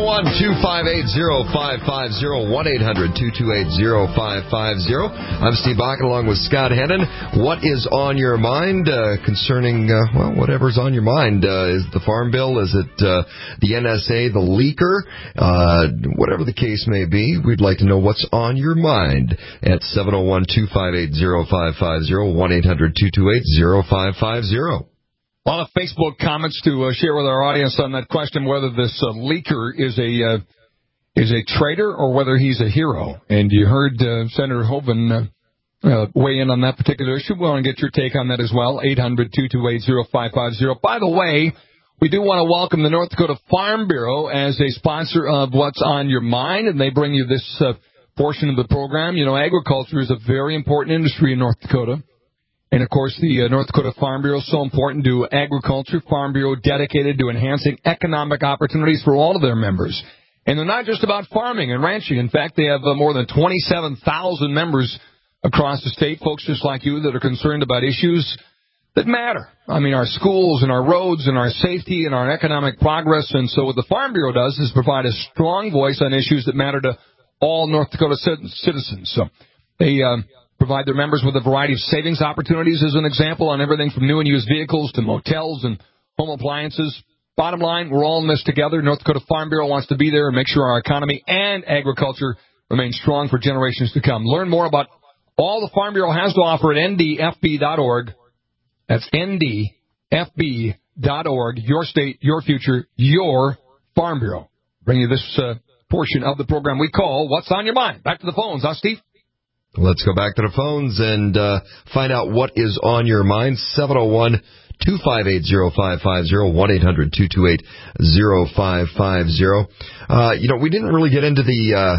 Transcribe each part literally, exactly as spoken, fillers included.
one, two five eight, zero five five zero, one eight hundred, two two eight, zero five five zero. I'm Steve Bach along with Scott Hennon. What is on your mind uh, concerning, uh, well, whatever's on your mind? Uh, is it the Farm Bill? Is it uh, the N S A, the leaker? Uh, whatever the case may be, we'd like to know what's on your mind at seven oh one, two five eight, zero five five zero, one eight hundred, two two eight, zero five five zero. A lot of Facebook comments to uh, share with our audience on that question, whether this uh, leaker is a uh, is a traitor or whether he's a hero. And you heard uh, Senator Hoeven uh, uh, weigh in on that particular issue. We want to get your take on that as well, eight hundred, two two eight, zero five five zero. By the way, we do want to welcome the North Dakota Farm Bureau as a sponsor of What's on Your Mind, and they bring you this uh, portion of the program. You know, agriculture is a very important industry in North Dakota. And, of course, the uh, North Dakota Farm Bureau is so important to agriculture. Farm Bureau dedicated to enhancing economic opportunities for all of their members. And they're not just about farming and ranching. In fact, they have uh, more than twenty-seven thousand members across the state, folks just like you that are concerned about issues that matter. I mean, our schools and our roads and our safety and our economic progress. And so what the Farm Bureau does is provide a strong voice on issues that matter to all North Dakota citizens. So they uh, provide their members with a variety of savings opportunities, as an example, on everything from new and used vehicles to motels and home appliances. Bottom line, we're all in this together. North Dakota Farm Bureau wants to be there and make sure our economy and agriculture remain strong for generations to come. Learn more about all the Farm Bureau has to offer at N D F B dot org. That's N D F B dot org. Your state, your future, your Farm Bureau. Bring you this uh, portion of the program we call What's on Your Mind. Back to the phones, huh, Steve? Let's go back to the phones and uh, find out what is on your mind. seven oh one, two five eight, zero five five zero, one eight hundred, two two eight, zero five five zero. Uh, you know, we didn't really get into the uh,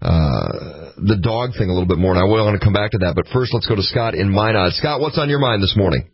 uh, the dog thing a little bit more, and I will want to come back to that. But first, let's go to Scott in Minot. Scott, what's on your mind this morning?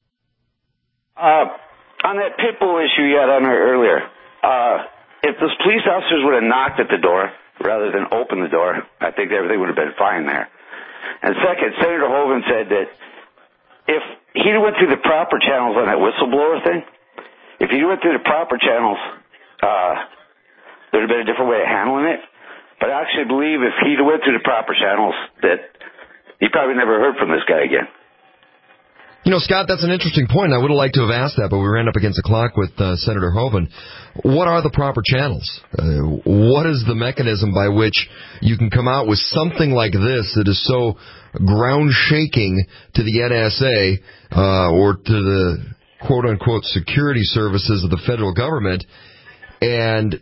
Uh, on that pit bull issue you had on there earlier, uh, if those police officers would have knocked at the door rather than open the door, I think everything would have been fine there. And second, Senator Hoeven said that if he went through the proper channels on that whistleblower thing, if he went through the proper channels, uh, there would have been a different way of handling it. But I actually believe if he went through the proper channels, that he probably never heard from this guy again. You know, Scott, that's an interesting point. I would have liked to have asked that, but we ran up against the clock with uh, Senator Hoeven. What are the proper channels? Uh, what is the mechanism by which you can come out with something like this that is so ground-shaking to the N S A uh, or to the quote-unquote security services of the federal government and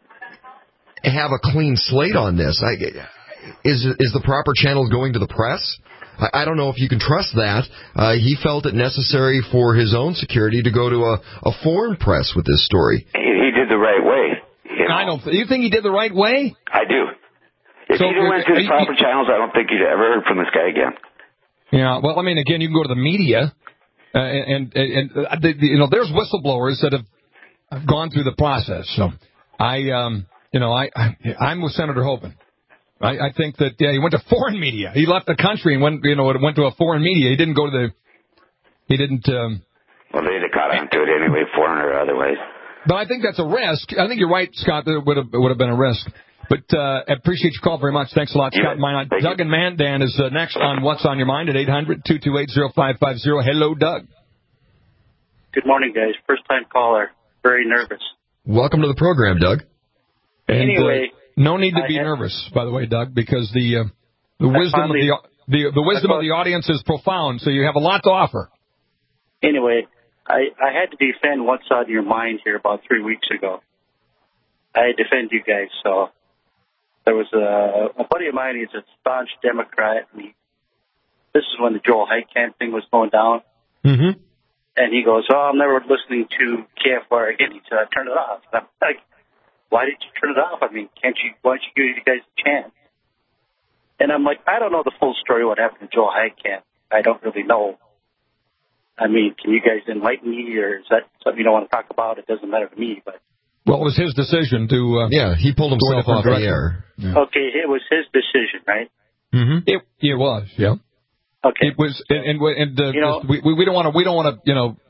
have a clean slate on this? I, is, is the proper channel going to the press? I don't know if you can trust that. Uh, he felt it necessary for his own security to go to a, a foreign press with this story. He, he did the right way. You know? I don't. You think he did the right way? I do. If so, he went through the proper you, channels, I don't think you'd ever heard from this guy again. Yeah. Well, I mean, again, you can go to the media, uh, and and, and uh, the, you know, there's whistleblowers that have gone through the process. So I, um, you know, I, I I'm with Senator Hoeven. I, I think that, yeah, he went to foreign media. He left the country and went, you know, went to a foreign media. He didn't go to the, he didn't, um. Well, they'd have caught on to it anyway, foreign or otherwise. But I think that's a risk. I think you're right, Scott, that it would have, it would have been a risk. But, uh, I appreciate your call very much. Thanks a lot, Scott. Yeah, Doug you. and Mandan is uh, next on What's on Your Mind at eight hundred, two two eight, zero five five zero. Hello, Doug. Good morning, guys. First time caller. Very nervous. Welcome to the program, Doug. And, anyway. Uh, No need to be nervous, by the way, Doug, because the uh, the wisdom of the the, the wisdom of the audience is profound. So you have a lot to offer. Anyway, I, I had to defend What's on Your Mind here about three weeks ago. I defend you guys. So there was a, a buddy of mine. He's a staunch Democrat. And he, this is when the Joel Heitkamp thing was going down. Mm-hmm. And he goes, "Oh, I'm never listening to K F R again." He said, "I turned it off." And I'm like, why did you turn it off? I mean, can't you, why don't you give you guys a chance? And I'm like, I don't know the full story what happened to Joel Heitkamp. I don't really know. I mean, can you guys enlighten me, or is that something you don't want to talk about? It doesn't matter to me, but. Well, it was his decision to. Uh, yeah, he pulled himself off the air. Yeah. Okay, it was his decision, right? Mm-hmm. It, it was, yeah. Okay. It was, and, and, and uh, you know, we we don't want to we don't want to you know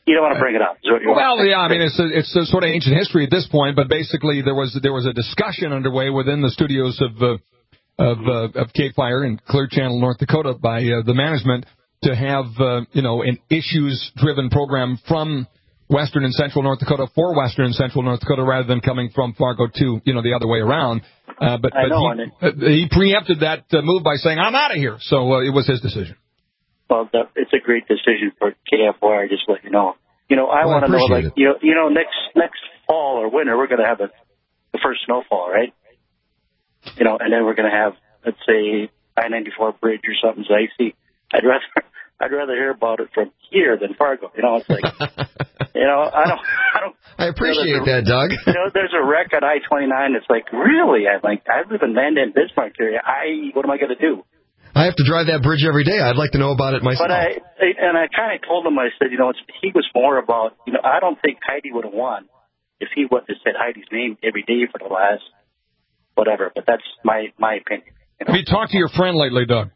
you don't want to bring it up. Is what you well, want. yeah, I mean, it's a, it's a sort of ancient history at this point, but basically there was there was a discussion underway within the studios of uh, of, uh, of Cape Fire in Clear Channel, North Dakota, by uh, the management to have uh, you know an issues-driven program from Western and Central North Dakota for Western and Central North Dakota rather than coming from Fargo to you know the other way around. Uh, but I but know, he, it, uh, he preempted that uh, move by saying, "I'm out of here." So uh, it was his decision. Well, the, it's a great decision for K F Y R. Just to let you know. You know, I Well, want to I know, appreciate like, it. you know, you know, next next fall or winter, we're going to have a, the first snowfall, right? You know, and then we're going to have, let's say, I ninety-four bridge or something's icy. I'd rather I'd rather hear about it from here than Fargo. You know, it's like, you know, I don't, I don't. I appreciate you know, that, Doug. You know, there's a wreck at I twenty-nine. It's like, really? I'm like, I live in Mandan, Bismarck area. I, what am I going to do? I have to drive that bridge every day. I'd like to know about it myself. But I, and I kind of told him, I said, you know, it's, he was more about, you know, I don't think Heidi would have won if he would have said Heidi's name every day for the last whatever. But that's my my opinion. You know? Have you talked to your friend lately, Doug?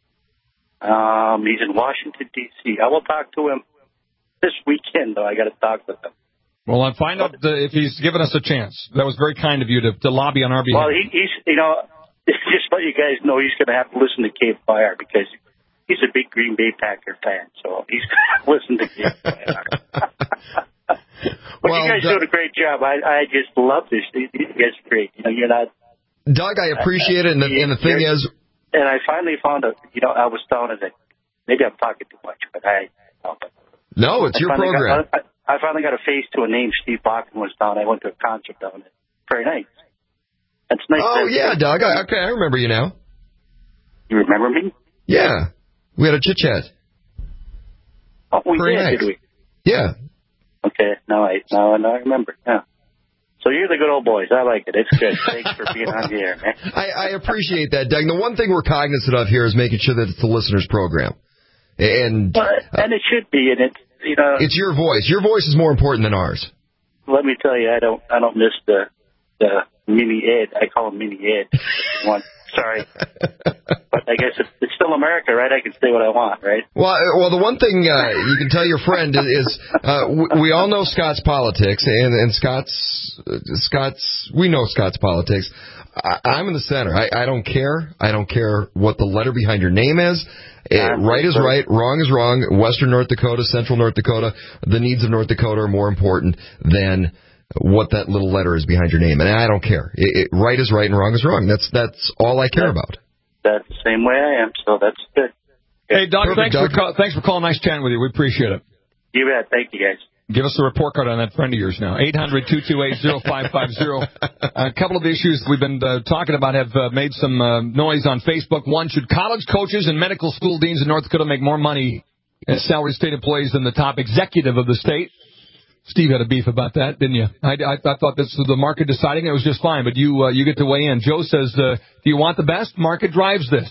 Um, he's in Washington, D C I will talk to him this weekend, though. I got to talk with him. Well, I'll find out uh, if he's given us a chance. That was very kind of you to, to lobby on our behalf. Well, he, he's, you know, just let you guys know he's going to have to listen to Cape Fire because he's a big Green Bay Packer fan, so he's going to listen to Cape Fire. But well, you guys Doug, doing a great job. I, I just love this. You guys are great. You know, you're not. Doug, I appreciate it, and the, and the thing is, and I finally found out. You know, I was telling him that maybe I'm talking too much, but I. Oh, but no, it's I your program. Got, I, I finally got a face to a name. Steve Bachman was down. I went to a concert down there. Very nice. That's nice. Oh, yeah, Doug. I, okay, I remember you now. You remember me? Yeah. We had a chit-chat. Oh, we Very did, nice. did we? Yeah. Okay, now I, now, now I remember. Yeah. So you're the good old boys. I like it. It's good. Thanks for being on the air, man. I, I appreciate that, Doug. The one thing we're cognizant of here is making sure that it's the listener's program. And, Well, and it should be, and it's, you know. it's your voice. Your voice is more important than ours. Let me tell you, I don't, I don't miss the, the mini Ed. I call him mini Ed. One, sorry, but I guess it's, it's still America, right? I can say what I want, right? Well, well, the one thing uh, you can tell your friend is uh, we, we all know Scott's politics, and, and Scott's uh, Scott's we know Scott's politics. I, I'm in the center. I, I don't care. I don't care what the letter behind your name is. Uh, right is right, wrong is wrong. Western North Dakota, Central North Dakota, the needs of North Dakota are more important than what that little letter is behind your name, and I don't care. It, it, right is right and wrong is wrong. That's that's all I care about. That's the same way I am, so that's good. Hey, Doug, Perfect, thanks, Doug. For call, thanks for calling. Nice chatting with you. We appreciate it. You bet. Thank you, guys. Give us a report card on that friend of yours now. eight hundred, two two eight, oh five five oh. A couple of issues we've been uh, talking about have uh, made some uh, noise on Facebook. One, should college coaches and medical school deans in North Dakota make more money as salaried state employees than the top executive of the state? Steve had a beef about that, didn't you? I, I, I thought this was the market deciding. It was just fine, but you uh, you get to weigh in. Joe says, uh, do you want the best? Market drives this.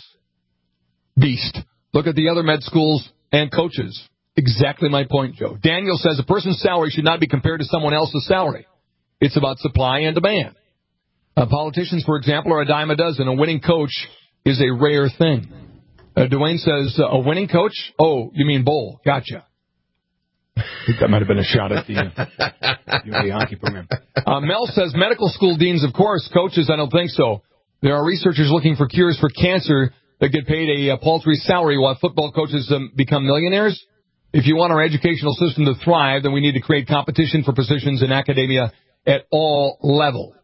Beast. Look at the other med schools and coaches. Exactly my point, Joe. Daniel says a person's salary should not be compared to someone else's salary. It's about supply and demand. Uh, politicians, for example, are a dime a dozen. A winning coach is a rare thing. Uh, Dwayne says, uh, a winning coach? Oh, you mean bowl. Gotcha. I think that might have been a shot at the, uh, the hockey program. Uh, Mel says medical school deans, of course. Coaches, I don't think so. There are researchers looking for cures for cancer that get paid a, a paltry salary while football coaches um, become millionaires. If you want our educational system to thrive, then we need to create competition for positions in academia at all levels.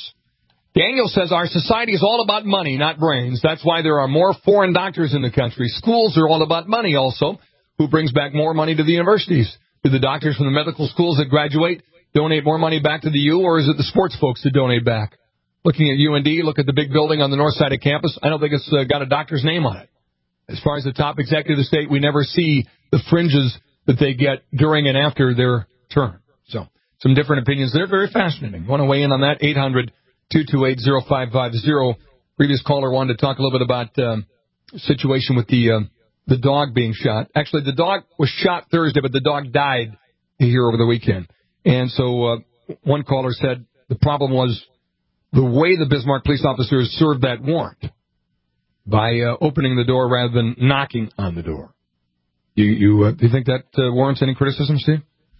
Daniel says our society is all about money, not brains. That's why there are more foreign doctors in the country. Schools are all about money also. Who brings back more money to the universities? Do the doctors from the medical schools that graduate donate more money back to the U, or is it the sports folks that donate back? Looking at U N D, look at the big building on the north side of campus. I don't think it's uh, got a doctor's name on it. As far as the top executive of the state, we never see the fringes that they get during and after their term. So, some different opinions there. Very fascinating. Want to weigh in on that? eight hundred, two two eight, oh five five oh. Previous caller wanted to talk a little bit about um, situation with the um, the dog being shot. Actually, the dog was shot Thursday, but the dog died here over the weekend. And so uh, one caller said the problem was the way the Bismarck police officers served that warrant by uh, opening the door rather than knocking on the door. You you, uh, do you think that uh, warrants any criticism, Steve?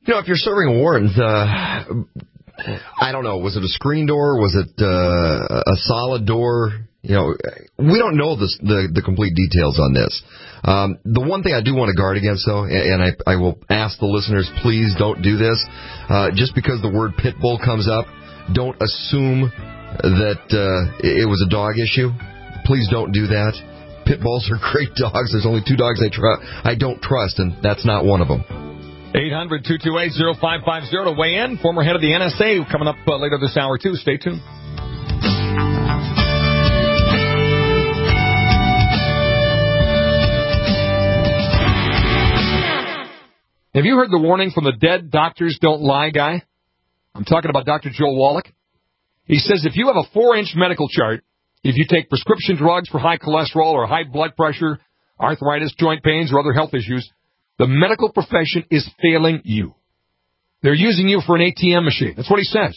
You know, if you're serving a warrant, uh, I don't know, was it a screen door? Was it uh, a solid door? You know, we don't know this, the the complete details on this. Um, the one thing I do want to guard against, though, and I, I will ask the listeners, please don't do this. Uh, just because the word pit bull comes up, don't assume that uh, it was a dog issue. Please don't do that. Pit bulls are great dogs. There's only two dogs I tr- I don't trust, and that's not one of them. eight hundred, two two eight, oh five five oh to weigh in. Former head of the N S A coming up uh, later this hour, too. Stay tuned. Have you heard the warning from the dead doctors don't lie guy? I'm talking about Doctor Joel Wallach. He says if you have a four-inch medical chart, if you take prescription drugs for high cholesterol or high blood pressure, arthritis, joint pains, or other health issues, the medical profession is failing you. They're using you for an A T M machine. That's what he says.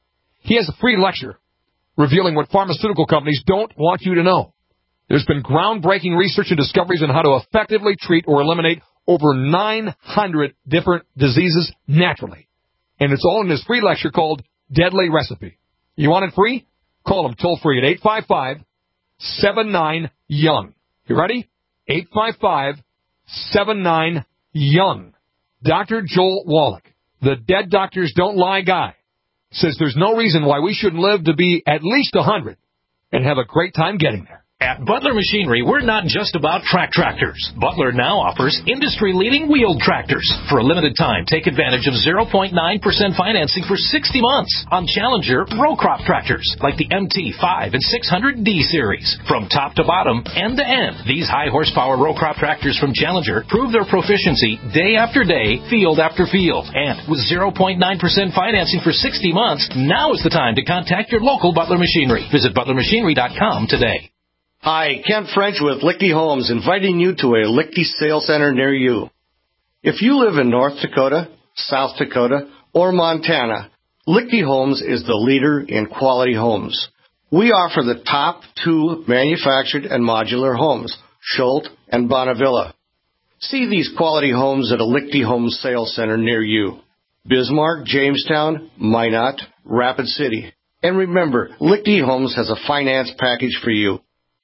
He has a free lecture revealing what pharmaceutical companies don't want you to know. There's been groundbreaking research and discoveries on how to effectively treat or eliminate over nine hundred different diseases naturally. And it's all in this free lecture called Deadly Recipe. You want it free? Call him toll free at eight five five, seven nine, young. You ready? eight five five, seven nine, young. Doctor Joel Wallach, the dead doctors don't lie guy, says there's no reason why we shouldn't live to be at least one hundred and have a great time getting there. At Butler Machinery, we're not just about track tractors. Butler now offers industry-leading wheeled tractors. For a limited time, take advantage of zero point nine percent financing for sixty months on Challenger row crop tractors like the M T five and six hundred D series. From top to bottom, end to end, these high-horsepower row crop tractors from Challenger prove their proficiency day after day, field after field. And with zero point nine percent financing for sixty months, now is the time to contact your local Butler Machinery. Visit butler machinery dot com today. Hi, Kent French with Lichty Homes, inviting you to a Lichty sales center near you. If you live in North Dakota, South Dakota, or Montana, Lichty Homes is the leader in quality homes. We offer the top two manufactured and modular homes, Schultz and Bonnevilla. See these quality homes at a Lichty Homes sales center near you. Bismarck, Jamestown, Minot, Rapid City. And remember, Lichty Homes has a finance package for you.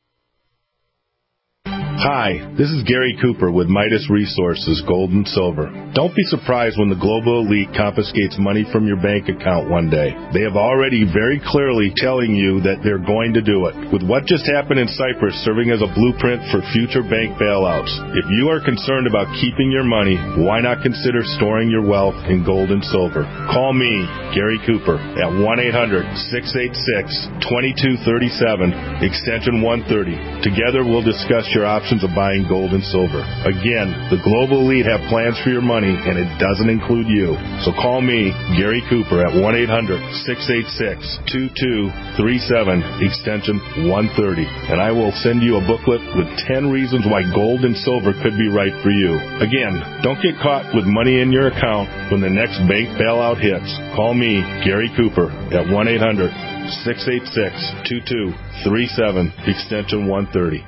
Hi, this is Gary Cooper with Midas Resources, Gold and Silver. Don't be surprised when the global elite confiscates money from your bank account one day. They have already very clearly telling you that they're going to do it. With what just happened in Cyprus serving as a blueprint for future bank bailouts, if you are concerned about keeping your money, why not consider storing your wealth in gold and silver? Call me, Gary Cooper, at one eight hundred, six eight six, two two three seven, extension one thirty. Together we'll discuss your options of buying gold and silver. Again, the global elite have plans for your money, and it doesn't include you. So call me, Gary Cooper, at one eight hundred, six eight six, two two three seven, extension one thirty, and I will send you a booklet with ten reasons why gold and silver could be right for you. Again, don't get caught with money in your account when the next bank bailout hits. Call me, Gary Cooper, at one eight hundred, six eight six, two two three seven, extension one thirty.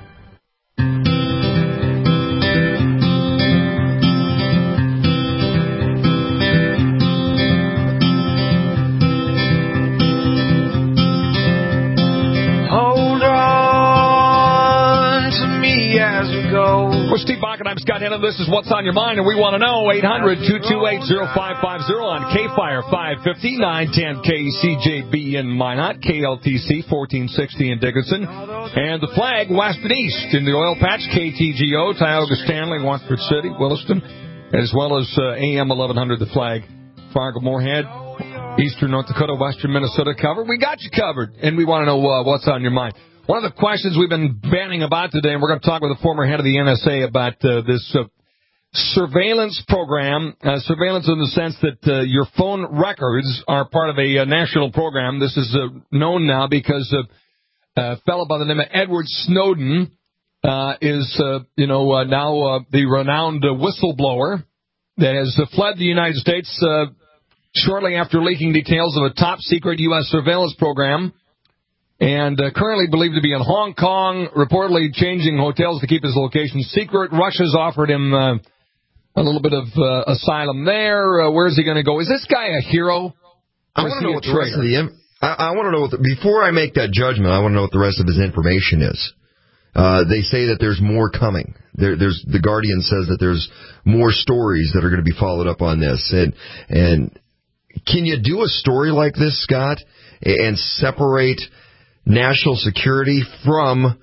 Well, Steve Bach and I'm Scott Hennon. This is What's on Your Mind, and we want to know. eight hundred, two two eight, oh five five oh on K-Fire five fifty, nine ten K C J B in Minot, K L T C fourteen sixty in Dickinson, and the Flag west and east in the Oil Patch, K T G O, Tioga Stanley, Watford City, Williston, as well as uh, A M eleven hundred, the Flag, Fargo, Moorhead, eastern North Dakota, western Minnesota covered. We got you covered, and we want to know uh, what's on your mind. One of the questions we've been banning about today, and we're going to talk with the former head of the N S A about uh, this uh, surveillance program, uh, surveillance in the sense that uh, your phone records are part of a uh, national program. This is uh, known now because uh, a fellow by the name of Edward Snowden uh, is, uh, you know, uh, now uh, the renowned uh, whistleblower that has uh, fled the United States uh, shortly after leaking details of a top-secret U S surveillance program, and uh, currently believed to be in Hong Kong, reportedly changing hotels to keep his location secret. Russia's offered him uh, a little bit of uh, asylum there. Uh, where's he going to go? Is this guy a hero? I want to know what the rest of the. I, I want to know what the, before I make that judgment. I want to know what the rest of his information is. Uh, they say that there's more coming. There, there's the Guardian says that there's more stories that are going to be followed up on this. And and can you do a story like this, Scott, and separate national security from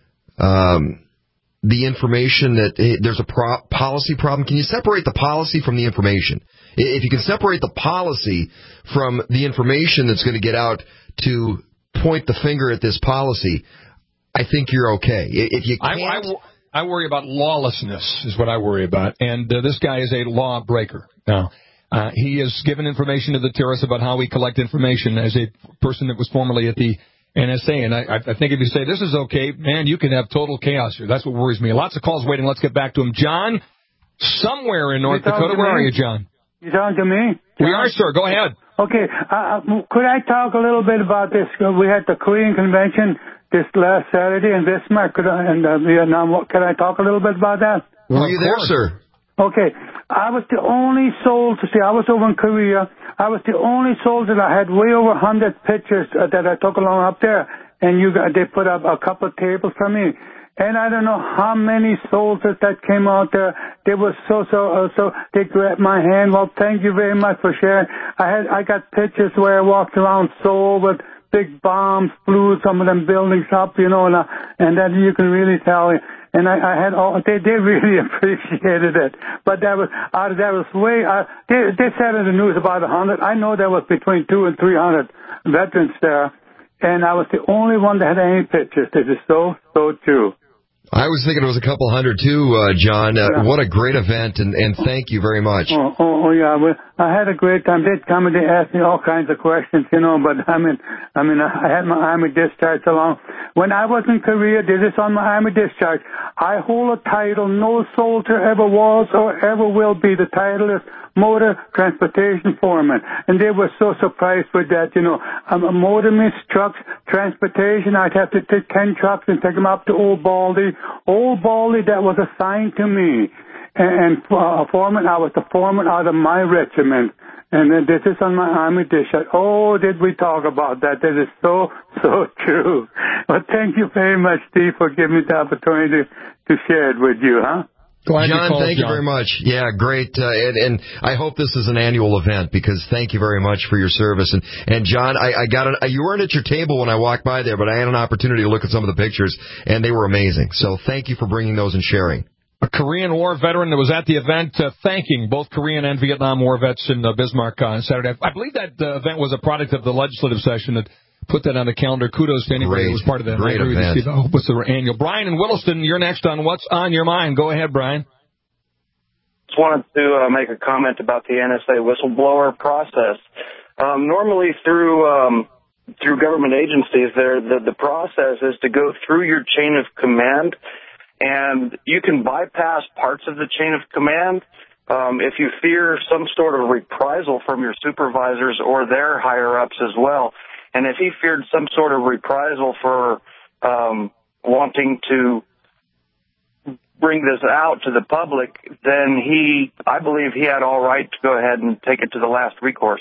um, the information that hey, there's a pro- policy problem? Can you separate the policy from the information? If you can separate the policy from the information that's going to get out to point the finger at this policy, I think you're okay. If you can't... I, I, I worry about lawlessness is what I worry about. And uh, this guy is a lawbreaker. Now, uh, he has given information to the terrorists about how we collect information as a person that was formerly at the N S A. And I, I think if you say this is okay, man, you can have total chaos here. That's what worries me. Lots of calls waiting. Let's get back to him. John, somewhere in North Dakota. Where are you, John? You talking to me? We are, sir. Go ahead. Okay. Uh, could I talk a little bit about this? We had the Korean Convention this last Saturday in Bismarck, could I, in uh, Vietnam. Can I talk a little bit about that? Were you there, sir? Okay. I was the only soldier. See, I was over in Korea. I was the only soldier that I had way over one hundred pictures uh, that I took along up there, and you got, they put up a couple of tables for me. And I don't know how many soldiers that came out there. They were so, so, uh, so, they grabbed my hand. Well, thank you very much for sharing. I had, I got pictures where I walked around Seoul with big bombs, blew some of them buildings up, you know, and, uh, and that you can really tell. And I, I had all, they, they really appreciated it. But that was, uh, that was way, uh, they, they said in the news about a hundred. I know there was between two and three hundred veterans there. And I was the only one that had any pictures. This is so, so true. I was thinking it was a couple hundred too, uh, John. Uh, yeah. What a great event, and, and thank you very much. Oh, oh, oh yeah, well, I had a great time. They'd come and they asked me all kinds of questions, you know. But I mean, I mean, I had my Army discharge along. When I was in Korea, did this on my Army discharge. I hold a title no soldier ever was or ever will be. The title is Motor Transportation Foreman, and they were so surprised with that, you know. Um, a motor means trucks, transportation. I'd have to take ten trucks and take them up to Old Baldy. Old Baldy, that was assigned to me. And, and uh, foreman, I was the foreman out of my regiment. And then this is on my Army discharge. Oh, did we talk about that? That is so, so true. Well, thank you very much, Steve, for giving me the opportunity to, to share it with you, huh? John, thank you very much. Yeah, great. Uh, and, and I hope this is an annual event because thank you very much for your service. And, and John, I, I got an, you weren't at your table when I walked by there, but I had an opportunity to look at some of the pictures, and they were amazing. So thank you for bringing those and sharing. A Korean War veteran that was at the event uh, thanking both Korean and Vietnam War vets in uh, Bismarck on Saturday. I believe that uh, event was a product of the legislative session that put that on the calendar. Kudos to anybody great, who was part of that. Great event. I hope it's the annual. Brian in Williston, you're next on What's on Your Mind. Go ahead, Brian. Just wanted to uh, make a comment about the N S A whistleblower process. Um, normally through um, through government agencies, there the, the process is to go through your chain of command, and you can bypass parts of the chain of command um, if you fear some sort of reprisal from your supervisors or their higher-ups as well. And if he feared some sort of reprisal for um, wanting to bring this out to the public, then he, I believe he had all right to go ahead and take it to the last recourse.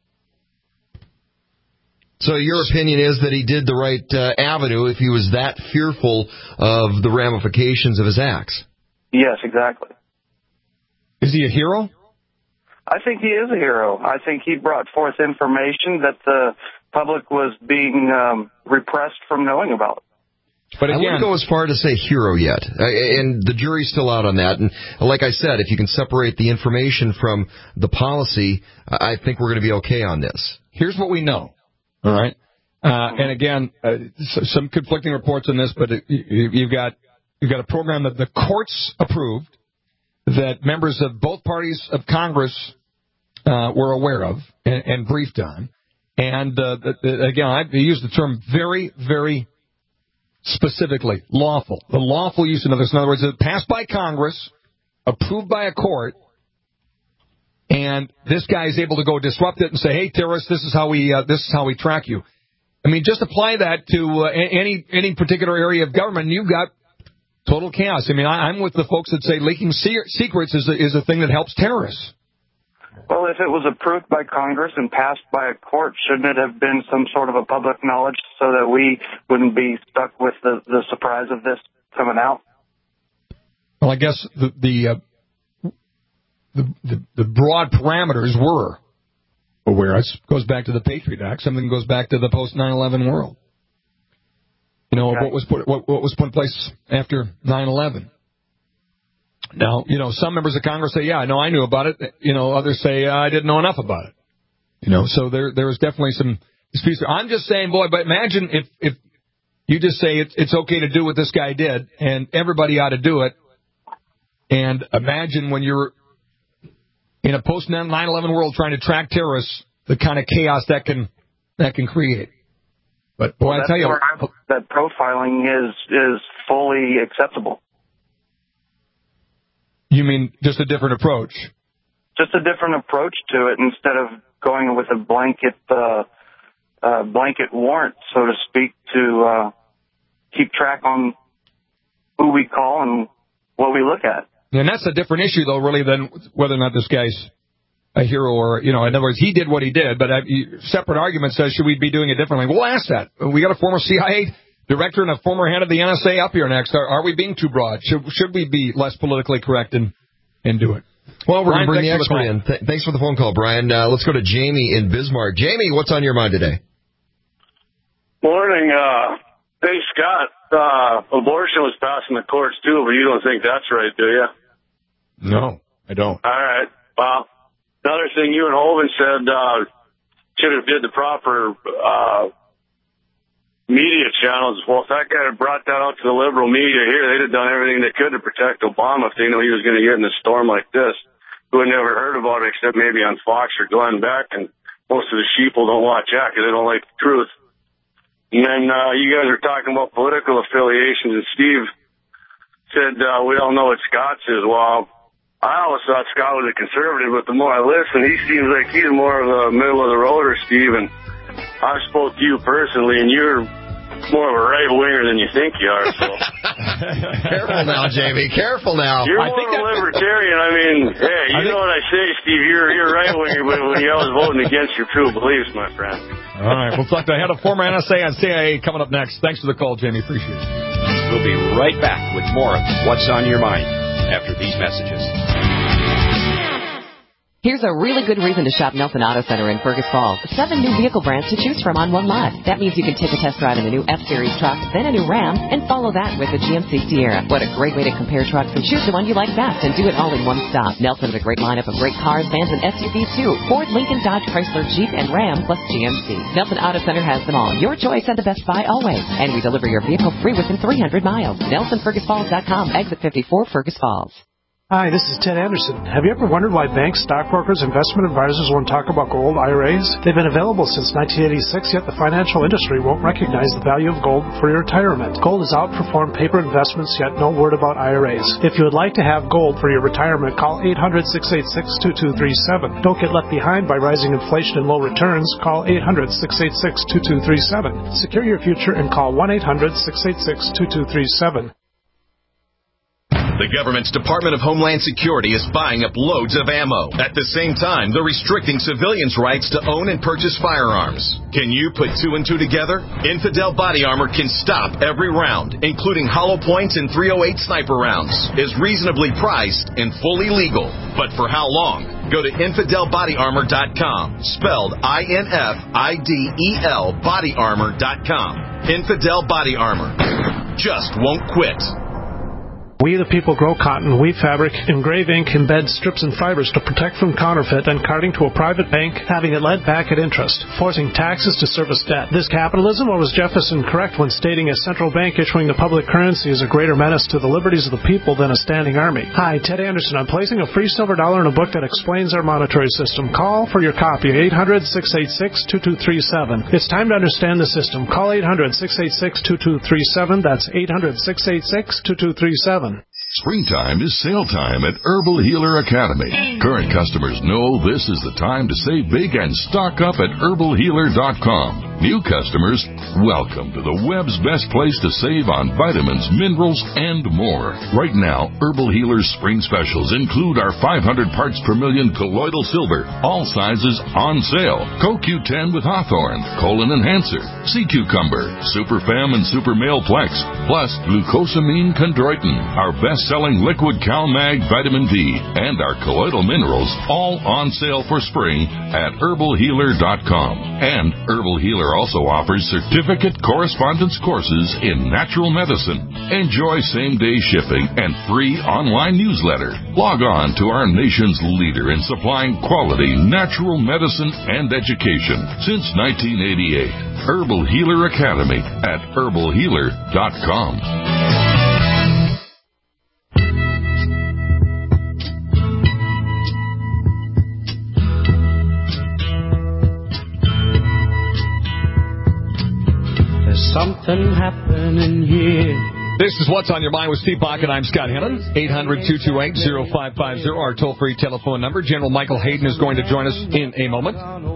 So your opinion is that he did the right uh, avenue if he was that fearful of the ramifications of his acts? Yes, exactly. Is he a hero? I think he is a hero. I think he brought forth information that the public was being um, repressed from knowing about. But again, I wouldn't go as far to say hero yet, and the jury's still out on that. And like I said, if you can separate the information from the policy, I think we're going to be okay on this. Here's what we know. All right. Uh, and again, uh, some conflicting reports on this, but it, you've got you've got a program that the courts approved, that members of both parties of Congress uh, were aware of and, and briefed on. And uh, the, the, again, I use the term very, very specifically lawful. The lawful use of this. In other words, it's passed by Congress, approved by a court. And this guy is able to go disrupt it and say, "Hey, terrorists, this is how we uh, this is how we track you." I mean, just apply that to uh, any any particular area of government, and you've got Total chaos. I mean, I, I'm with the folks that say leaking se- secrets is a, is a thing that helps terrorists. Well, if it was approved by Congress and passed by a court, shouldn't it have been some sort of a public knowledge so that we wouldn't be stuck with the, the surprise of this coming out? Well, I guess the the, uh, the the the broad parameters were aware. It goes back to the Patriot Act. Something goes back to the post nine eleven world. You know, okay. what was put what, what was put in place after nine eleven. Now, you know, some members of Congress say, yeah, no, I knew about it. You know, others say, uh, I didn't know enough about it. You know, so there there was definitely some disputes. I'm just saying, boy, but imagine if, if you just say it, it's okay to do what this guy did, and everybody ought to do it. And imagine when you're in a post nine eleven world trying to track terrorists, the kind of chaos that can that can create. But, boy, well, I tell you, that profiling is is fully acceptable. You mean just a different approach? Just a different approach to it instead of going with a blanket uh, uh, blanket warrant, so to speak, to uh, keep track on who we call and what we look at. And that's a different issue, though, really, than whether or not this guy's a hero or, you know, in other words, he did what he did. But a separate argument says, should we be doing it differently? We'll ask that. We got a former C I A director and a former head of the N S A up here next. Are, are we being too broad? Should should we be less politically correct and, and do it? Well, we're going Brian, to bring the thanks for expert the in. Th- thanks for the phone call, Brian. Uh, let's go to Jamie in Bismarck. Jamie, what's on your mind today? Morning. Uh, hey, Scott. Uh, abortion was passed in the courts, too, but you don't think that's right, do you? No, I don't. All right. Well, another thing you and Hovind said uh, should have did the proper uh, media channels. Well, if that guy had brought that out to the liberal media here, they'd have done everything they could to protect Obama if they knew he was going to get in a storm like this. Who had never heard about it except maybe on Fox or Glenn Beck, and most of the sheeple don't watch that because they don't like the truth. And then uh, you guys are talking about political affiliations, and Steve said uh, we all know what Scott's is. Well, I always thought Scott was a conservative, but the more I listen, he seems like he's more of a middle-of-the-roader, Steve, and I spoke to you personally, and you're more of a right-winger than you think you are. So. Careful now, Jamie. Careful now. You're I more think of a libertarian. I mean, hey, you know what I say, Steve. You're, you're a right-winger, but when you're always voting against your true beliefs, my friend. All right. We'll talk to the head of former N S A and C I A coming up next. Thanks for the call, Jamie. Appreciate it. We'll be right back with more of What's on Your Mind after these messages. Here's a really good reason to shop Nelson Auto Center in Fergus Falls. Seven new vehicle brands to choose from on one lot. That means you can take a test drive in the new F-Series truck, then a new Ram, and follow that with the G M C Sierra. What a great way to compare trucks and choose the one you like best and do it all in one stop. Nelson has a great lineup of great cars, vans, and S U Vs too. Ford, Lincoln, Dodge, Chrysler, Jeep, and Ram, plus G M C. Nelson Auto Center has them all. Your choice and the best buy always. And we deliver your vehicle free within three hundred miles. Nelson Fergus Falls dot com, exit fifty-four, Fergus Falls. Hi, this is Ted Anderson. Have you ever wondered why banks, stockbrokers, investment advisors won't talk about gold I R As? They've been available since nineteen eighty-six, yet the financial industry won't recognize the value of gold for your retirement. Gold has outperformed paper investments, yet no word about I R As. If you would like to have gold for your retirement, call eight hundred, six eight six, two two three seven. Don't get left behind by rising inflation and low returns. Call eight hundred, six eight six, two two three seven. Secure your future and call one eight hundred, six eight six, two two three seven. The government's Department of Homeland Security is buying up loads of ammo. At the same time, they're restricting civilians' rights to own and purchase firearms. Can you put two and two together? Infidel Body Armor can stop every round, including hollow points and three oh eight sniper rounds, is reasonably priced and fully legal. But for how long? Go to infidel body armor dot com, spelled I N F I D E L body armor dot com. Infidel Body Armor. Just won't quit. We the people grow cotton, weave fabric, engrave ink, embed strips and fibers to protect from counterfeit, then carting to a private bank, having it led back at interest, forcing taxes to service debt. This capitalism, or was Jefferson correct when stating a central bank issuing the public currency is a greater menace to the liberties of the people than a standing army? Hi, Ted Anderson. I'm placing a free silver dollar in a book that explains our monetary system. Call for your copy, eight hundred, six eight six, two two three seven. It's time to understand the system. Call eight hundred, six eight six, two two three seven. That's eight hundred, six eight six, two two three seven. Springtime is sale time at Herbal Healer Academy. Current customers know this is the time to save big and stock up at herbal healer dot com. New customers, welcome to the web's best place to save on vitamins, minerals, and more. Right now, Herbal Healer's spring specials include our five hundred parts per million colloidal silver, all sizes on sale, Co Q ten with Hawthorne, Colon Enhancer, Sea Cucumber, Super Fem and Super Male Plex, plus glucosamine chondroitin, our best-selling liquid CalMag vitamin D, and our colloidal minerals, all on sale for spring at herbal healer dot com. And Herbal Healer also offers certificate correspondence courses in natural medicine. Enjoy same-day shipping and free online newsletter. Log on to our nation's leader in supplying quality natural medicine and education since nineteen eighty-eight. Herbal Healer Academy at herbal healer dot com. Something happening here. This is What's on Your Mind with Steve Bach, and I'm Scott Hennon. eight hundred, two two eight, oh five five oh, our toll-free telephone number. General Michael Hayden is going to join us in a moment.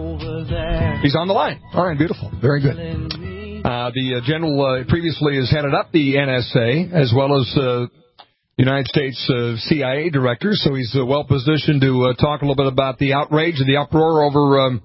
He's on the line. All right, beautiful. Very good. Uh, the uh, General uh, previously has headed up the N S A, as well as uh, United States uh, C I A director, so he's uh, well-positioned to uh, talk a little bit about the outrage and the uproar over um,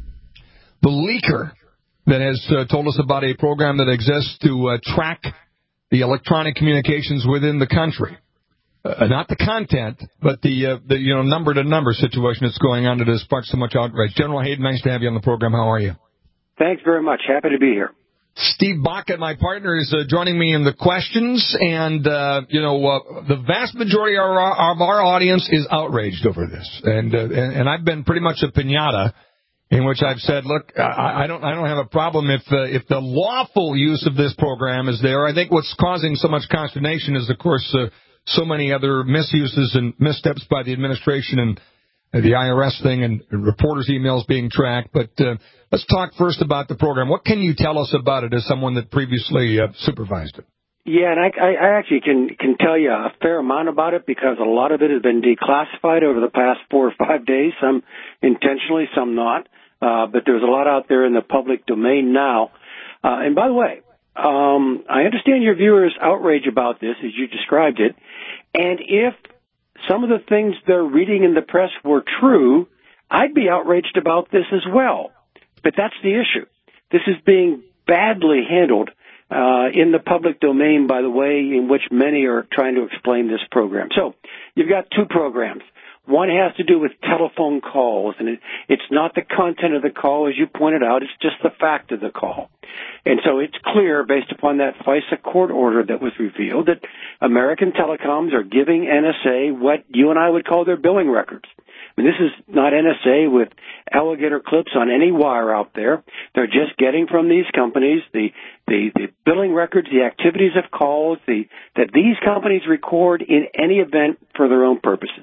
the leaker that has uh, told us about a program that exists to uh, track the electronic communications within the country. Uh, not the content, but the, uh, the you know number-to-number situation that's going on that has sparked so much outrage. General Hayden, nice to have you on the program. How are you? Thanks very much. Happy to be here. Steve Baca, my partner, is uh, joining me in the questions, and, uh, you know, uh, the vast majority of our, of our audience is outraged over this. And, uh, and, and I've been pretty much a piñata in which I've said, look, I, I don't I don't have a problem if uh, if the lawful use of this program is there. I think what's causing so much consternation is, of course, uh, so many other misuses and missteps by the administration and uh, the I R S thing and reporters' emails being tracked. But uh, let's talk first about the program. What can you tell us about it as someone that previously uh, supervised it? Yeah, and I, I actually can, can tell you a fair amount about it because a lot of it has been declassified over the past four or five days, some intentionally, some not. Uh, but there's a lot out there in the public domain now. Uh, and by the way, um, I understand your viewers' outrage about this, as you described it. And if some of the things they're reading in the press were true, I'd be outraged about this as well. But that's the issue. This is being badly handled uh, in the public domain by the way in which many are trying to explain this program. So you've got two programs. One has to do with telephone calls, and it, it's not the content of the call, as you pointed out. It's just the fact of the call. And so it's clear, based upon that FISA court order that was revealed, that American Telecoms are giving N S A what you and I would call their billing records. I mean, this is not N S A with alligator clips on any wire out there. They're just getting from these companies the, the, the billing records, the activities of calls, the, that these companies record in any event for their own purposes.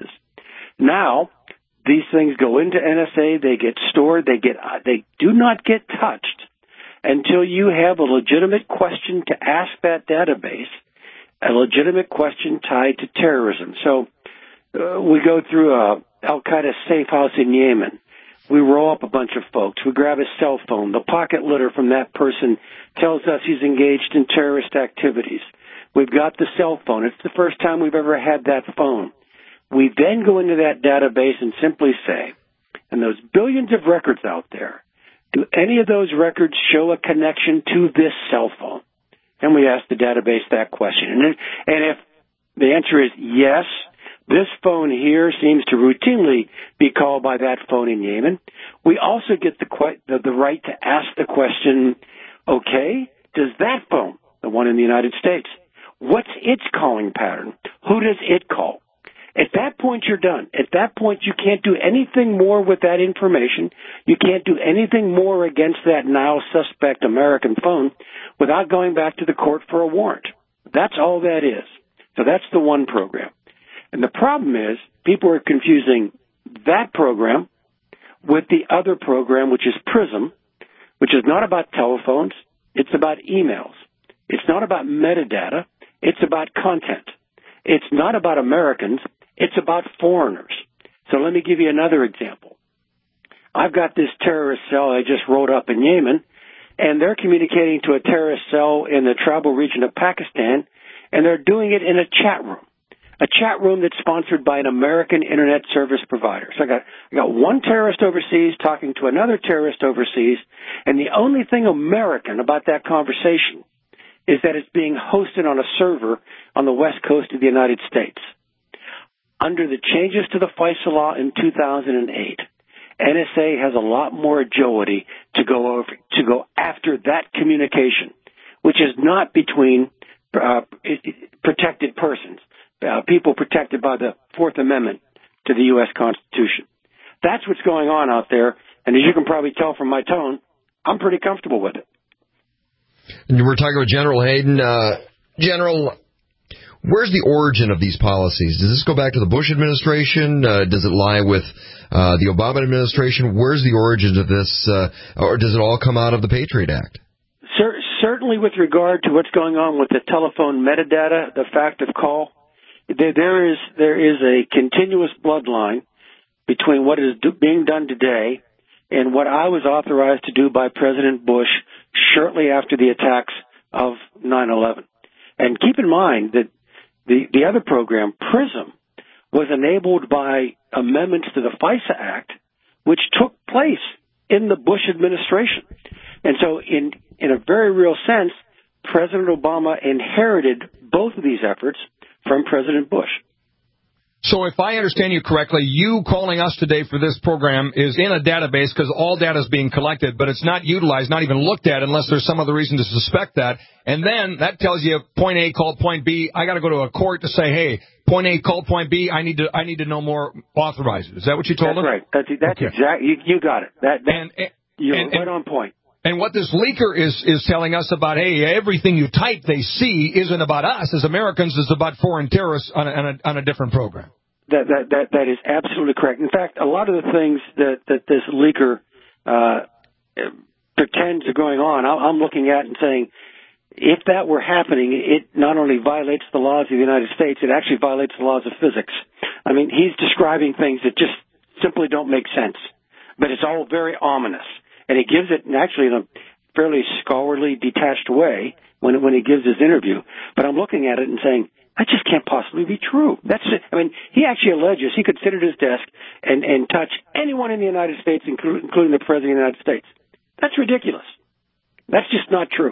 Now, these things go into N S A, they get stored, they get, they do not get touched until you have a legitimate question to ask that database, a legitimate question tied to terrorism. So, uh, we go through a Al-Qaeda safe house in Yemen. We roll up a bunch of folks. We grab a cell phone. The pocket litter from that person tells us he's engaged in terrorist activities. We've got the cell phone. It's the first time we've ever had that phone. We then go into that database and simply say, and those billions of records out there, do any of those records show a connection to this cell phone? And we ask the database that question. And if, and if the answer is yes, this phone here seems to routinely be called by that phone in Yemen, we also get the, the, the right to ask the question, okay, does that phone, the one in the United States, what's its calling pattern? Who does it call? At that point, you're done. At that point, you can't do anything more with that information. You can't do anything more against that now suspect American phone without going back to the court for a warrant. That's all that is. So that's the one program. And the problem is people are confusing that program with the other program, which is PRISM, which is not about telephones. It's about emails. It's not about metadata. It's about content. It's not about Americans. It's about foreigners. So let me give you another example. I've got this terrorist cell I just wrote up in Yemen, and they're communicating to a terrorist cell in the tribal region of Pakistan, and they're doing it in a chat room, a chat room that's sponsored by an American internet service provider. So I got, I got one terrorist overseas talking to another terrorist overseas, and the only thing American about that conversation is that it's being hosted on a server on the west coast of the United States. Under the changes to the FISA law in two thousand eight, N S A has a lot more agility to go over, to go after that communication, which is not between uh, protected persons, uh, people protected by the Fourth Amendment to the U S Constitution. That's what's going on out there, and as you can probably tell from my tone, I'm pretty comfortable with it. And we're talking with General Hayden. Uh, General, where's the origin of these policies? Does this go back to the Bush administration? Uh, does it lie with uh, the Obama administration? Where's the origin of this, uh, or does it all come out of the Patriot Act? Cer- certainly with regard to what's going on with the telephone metadata, the fact of call, there, there is there is a continuous bloodline between what is do- being done today and what I was authorized to do by President Bush shortly after the attacks of nine eleven. And keep in mind that the, the other program, PRISM, was enabled by amendments to the FISA Act, which took place in the Bush administration. And so in, in a very real sense, President Obama inherited both of these efforts from President Bush. So if I understand you correctly, you calling us today for this program is in a database because all data is being collected, but it's not utilized, not even looked at unless there's some other reason to suspect that. And then that tells you point A called point B. I got to go to a court to say, hey, point A called point B. I need to I need to know more. Authorize it. Is that what you told that's us? Right. That's right. That's okay. Exactly. You, you got it. That, that and, and, you're and, right on point. And what this leaker is is telling us about, hey, everything you type they see isn't about us as Americans. It's about foreign terrorists on a, on a, on a different program. That, that that that is absolutely correct. In fact, a lot of the things that, that this leaker uh, pretends are going on, I'm looking at and saying, if that were happening, it not only violates the laws of the United States, it actually violates the laws of physics. I mean, he's describing things that just simply don't make sense, but it's all very ominous, and he gives it actually in a fairly scholarly, detached way when when he gives his interview. But I'm looking at it and saying, that just can't possibly be true. That's it. I mean, he actually alleges he could sit at his desk and, and touch anyone in the United States, including, including the President of the United States. That's ridiculous. That's just not true.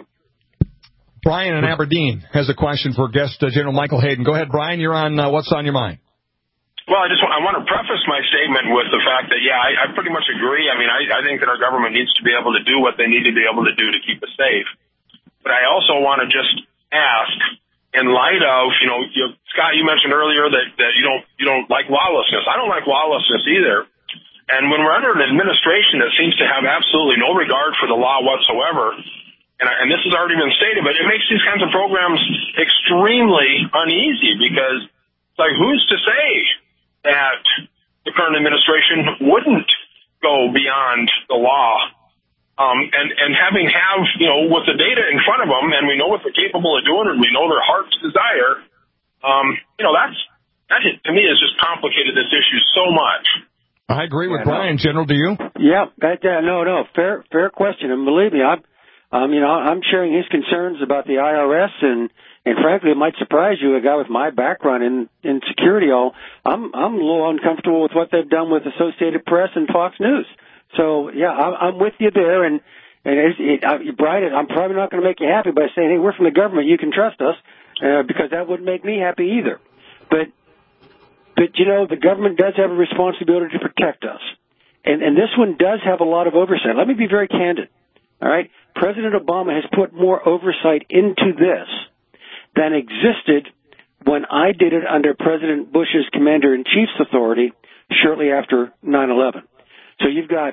Brian in Aberdeen has a question for guest uh, General Michael Hayden. Go ahead, Brian. You're on uh, What's on Your Mind? Well, I just want, I want to preface my statement with the fact that, yeah, I, I pretty much agree. I mean, I, I think that our government needs to be able to do what they need to be able to do to keep us safe. But I also want to just ask, in light of, you know, you, Scott, you mentioned earlier that, that you don't you don't like lawlessness. I don't like lawlessness either. And when we're under an administration that seems to have absolutely no regard for the law whatsoever, and, and this has already been stated, but it makes these kinds of programs extremely uneasy because it's like, who's to say that the current administration wouldn't go beyond the law? Um, and, and having have, you know, with the data in front of them, and we know what they're capable of doing, and we know their heart's desire, um, you know, that's, that to me has just complicated this issue so much. I agree with yeah, Brian. No. General, do you? Yeah, that, uh, no, no, fair, fair question. And believe me, I'm, um, you know, I'm sharing his concerns about the I R S, and, and frankly, it might surprise you, a guy with my background in, in security, all, I'm, I'm a little uncomfortable with what they've done with Associated Press and Fox News. So, yeah, I'm with you there, and, and it, it, uh, Brian, I'm probably not going to make you happy by saying, hey, we're from the government, you can trust us, uh, because that wouldn't make me happy either. But, but, you know, the government does have a responsibility to protect us, and, and this one does have a lot of oversight. Let me be very candid, all right? President Obama has put more oversight into this than existed when I did it under President Bush's Commander-in-Chief's authority shortly after nine eleven. So you've got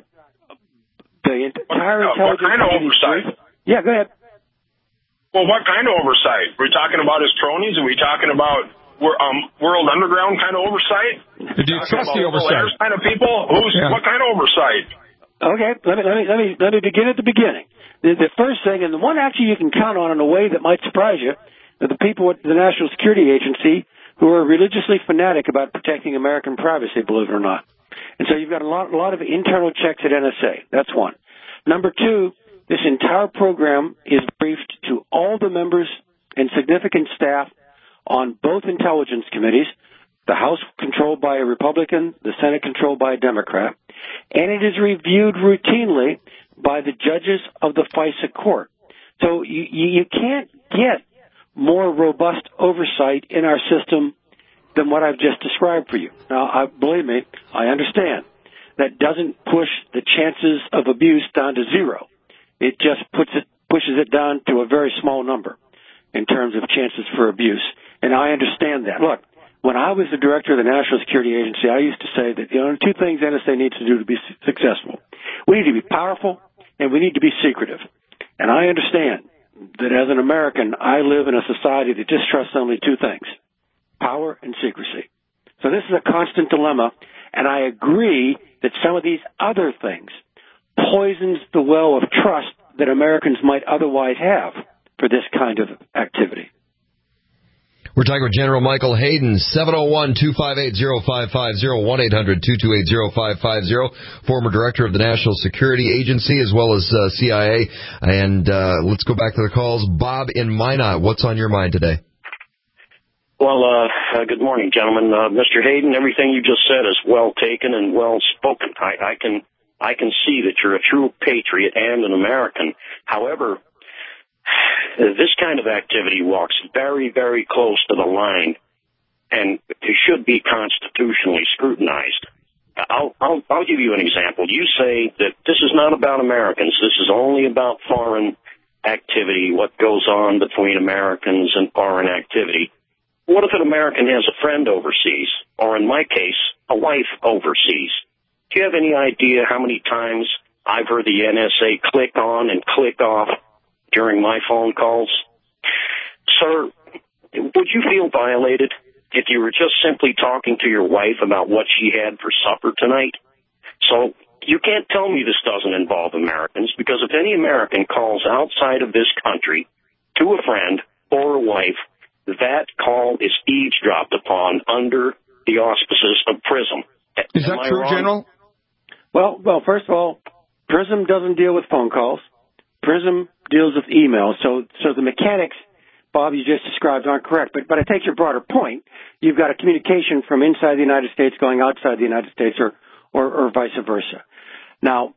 the entire what, intelligence... What kind of oversight? Yeah, go ahead. Well, what kind of oversight? Are we talking about his cronies? Are we talking about um, World Underground kind of oversight? Do you trust the oversight? Kind of people? Who's, yeah. What kind of oversight? Okay, let me, let me, let me, let me begin at the beginning. The, the first thing, and the one actually you can count on in a way that might surprise you, are the people at the National Security Agency who are are religiously fanatic about protecting American privacy, believe it or not. And so you've got a lot, a lot of internal checks at N S A. That's one. Number two, this entire program is briefed to all the members and significant staff on both intelligence committees, the House controlled by a Republican, the Senate controlled by a Democrat, and it is reviewed routinely by the judges of the FISA court. So you, you can't get more robust oversight in our system than what I've just described for you. Now, I, believe me, I understand. That doesn't push the chances of abuse down to zero. It just puts it, pushes it down to a very small number in terms of chances for abuse. And I understand that. Look, when I was the director of the National Security Agency, I used to say that, you know, two things N S A needs to do to be successful. We need to be powerful, and we need to be secretive. And I understand that as an American, I live in a society that just trusts only two things, power and secrecy. So this is a constant dilemma, and I agree that some of these other things poisons the well of trust that Americans might otherwise have for this kind of activity. We're talking with General Michael Hayden, seven oh one, two five eight, oh five five oh, one eight hundred, two two eight, oh five five oh, former director of the National Security Agency as well as uh, C I A. And uh, let's go back to the calls. Bob in Minot, what's on your mind today? Well, uh, uh, good morning, gentlemen. Uh, Mister Hayden, everything you just said is well taken and well spoken. I, I can I can see that you're a true patriot and an American. However, this kind of activity walks very, very close to the line, and it should be constitutionally scrutinized. I'll, I'll, I'll give you an example. You say that this is not about Americans. This is only about foreign activity, what goes on between Americans and foreign activity. What if an American has a friend overseas, or in my case, a wife overseas? Do you have any idea how many times I've heard the N S A click on and click off during my phone calls? Sir, would you feel violated if you were just simply talking to your wife about what she had for supper tonight? So you can't tell me this doesn't involve Americans, because if any American calls outside of this country to a friend or a wife, that call is eavesdropped upon under the auspices of PRISM. Is that true, General? Well, well, first of all, PRISM doesn't deal with phone calls. PRISM deals with email. So, so the mechanics, Bob, you just described aren't correct. But, but I take your broader point. You've got a communication from inside the United States going outside the United States, or, or, or vice versa. Now,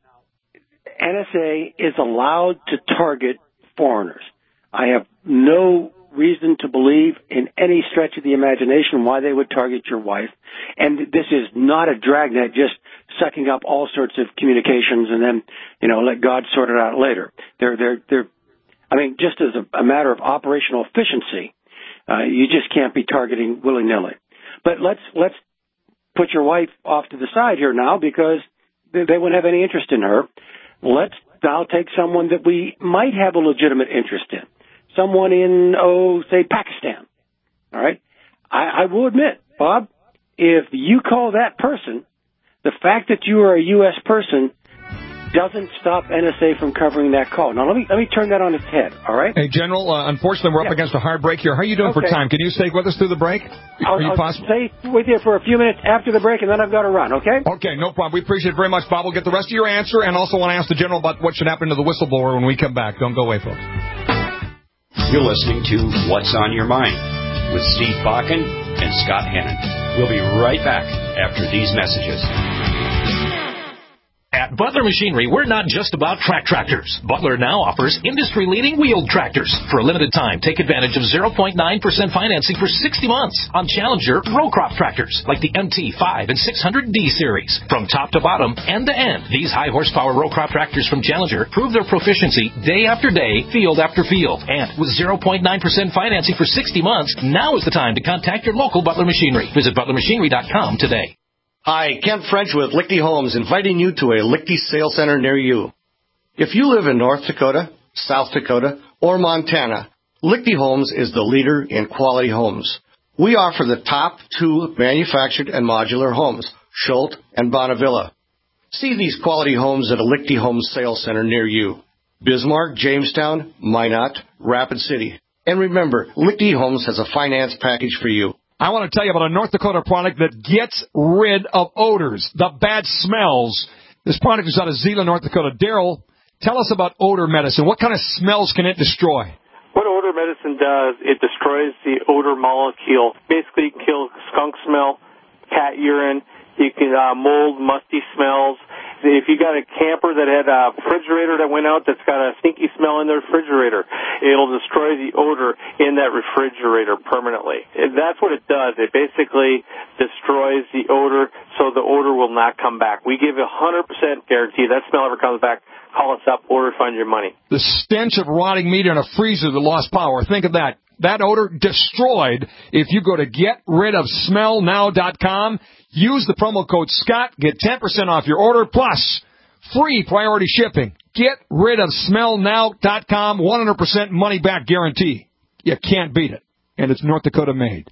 N S A is allowed to target foreigners. I have no reason to believe in any stretch of the imagination why they would target your wife. And this is not a dragnet just sucking up all sorts of communications and then, you know, let God sort it out later. They're, they're, they're, I mean, just as a, a matter of operational efficiency, uh, you just can't be targeting willy-nilly. But let's, let's put your wife off to the side here now, because they, they wouldn't have any interest in her. Let's now take someone that we might have a legitimate interest in. Someone in, oh, say, Pakistan. All right? I, I will admit, Bob, if you call that person, the fact that you are a U S person doesn't stop N S A from covering that call. Now, let me let me turn that on its head, all right? Hey, General, uh, unfortunately, we're up yeah. against a hard break here. How are you doing okay. for time? Can you stay with us through the break? I'll, are you I'll possible? stay with you for a few minutes after the break, and then I've got to run, okay? Okay, no problem. We appreciate it very much, Bob. We'll get the rest of your answer, and also want to ask the General about what should happen to the whistleblower when we come back. Don't go away, folks. You're listening to What's on Your Mind with Steve Bakken and Scott Hannon. We'll be right back after these messages. At Butler Machinery, we're not just about track tractors. Butler now offers industry-leading wheeled tractors. For a limited time, take advantage of zero point nine percent financing for sixty months on Challenger row crop tractors like the M T five and six hundred D series. From top to bottom, end to end, these high-horsepower row crop tractors from Challenger prove their proficiency day after day, field after field. And with zero point nine percent financing for sixty months, now is the time to contact your local Butler Machinery. Visit butler machinery dot com today. Hi, Kent French with Lichty Homes, inviting you to a Lichty Sales Center near you. If you live in North Dakota, South Dakota, or Montana, Lichty Homes is the leader in quality homes. We offer the top two manufactured and modular homes, Schultz and Bonnevilla. See these quality homes at a Lichty Homes Sales Center near you. Bismarck, Jamestown, Minot, Rapid City. And remember, Lichty Homes has a finance package for you. I want to tell you about a North Dakota product that gets rid of odors, the bad smells. This product is out of Zeeland, North Dakota. Daryl, tell us about odor medicine. What kind of smells can it destroy? What odor medicine does, it destroys the odor molecule. Basically, it can kill skunk smell, cat urine, you can uh, mold, musty smells. If you got a camper that had a refrigerator that went out that's got a stinky smell in the refrigerator, it'll destroy the odor in that refrigerator permanently. And that's what it does. It basically destroys the odor so the odor will not come back. We give a one hundred percent guarantee that smell ever comes back. Call us up or refund your money. The stench of rotting meat in a freezer that lost power. Think of that. That odor destroyed. If you go to get rid of smell now dot com, use the promo code Scott, get ten percent off your order, plus free priority shipping. get rid of smell now dot com, one hundred percent money back guarantee. You can't beat it. And it's North Dakota made.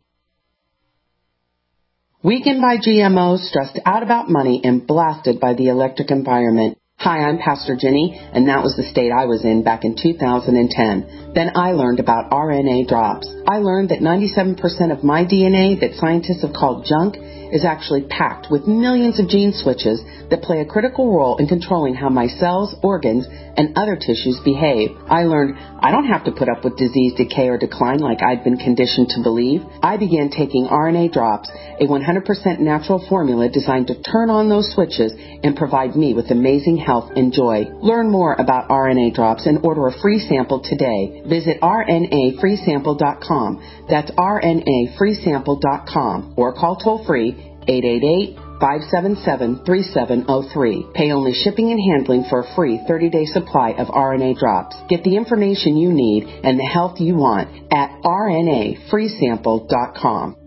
Weakened by G M Os, stressed out about money, and blasted by the electric environment. Hi, I'm Pastor Jenny, and that was the state I was in back in two thousand ten. Then I learned about R N A drops. I learned that ninety-seven percent of my D N A that scientists have called junk is actually packed with millions of gene switches that play a critical role in controlling how my cells, organs, and other tissues behave. I learned I don't have to put up with disease, decay, or decline like I'd been conditioned to believe. I began taking R N A drops, a one hundred percent natural formula designed to turn on those switches and provide me with amazing health and joy. Learn more about R N A drops and order a free sample today. Visit R N A free sample dot com. That's R N A free sample dot com or call toll-free eight eight eight, five seven seven, three seven zero three. Pay only shipping and handling for a free thirty-day supply of R N A drops. Get the information you need and the health you want at R N A free sample dot com.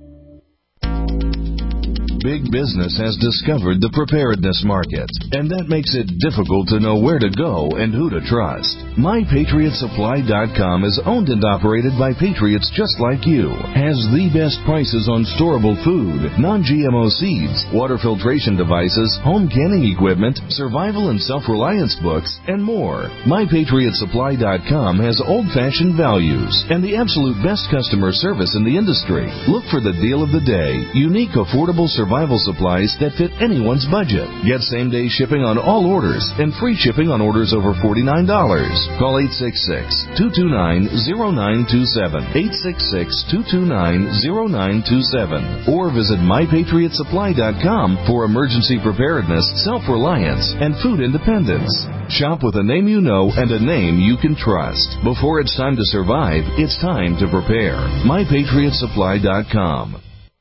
Big business has discovered the preparedness market, and that makes it difficult to know where to go and who to trust. my patriot supply dot com is owned and operated by patriots just like you, has the best prices on storable food, non-G M O seeds, water filtration devices, home canning equipment, survival and self-reliance books, and more. my patriot supply dot com has old-fashioned values and the absolute best customer service in the industry. Look for the deal of the day, unique, affordable survival Survival supplies that fit anyone's budget. Get same-day shipping on all orders and free shipping on orders over forty-nine dollars. Call eight six six, two two nine, zero nine two seven, eight six six, two two nine, zero nine two seven, or visit my patriot supply dot com for emergency preparedness, self-reliance, and food independence. Shop with a name you know and a name you can trust. Before it's time to survive, it's time to prepare. my patriot supply dot com.